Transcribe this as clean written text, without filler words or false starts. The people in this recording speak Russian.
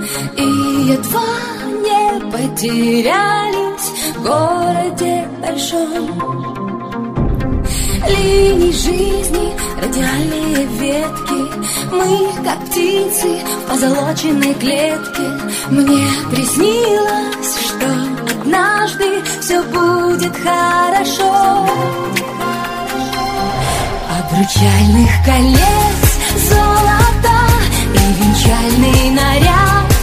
и едва не потерялись в городе большом. Линии жизни, радиальные ветки, мы, как птицы в позолоченной клетке. Мне приснилось, что однажды все будет хорошо. Обручальных колец золото и венчальный наряд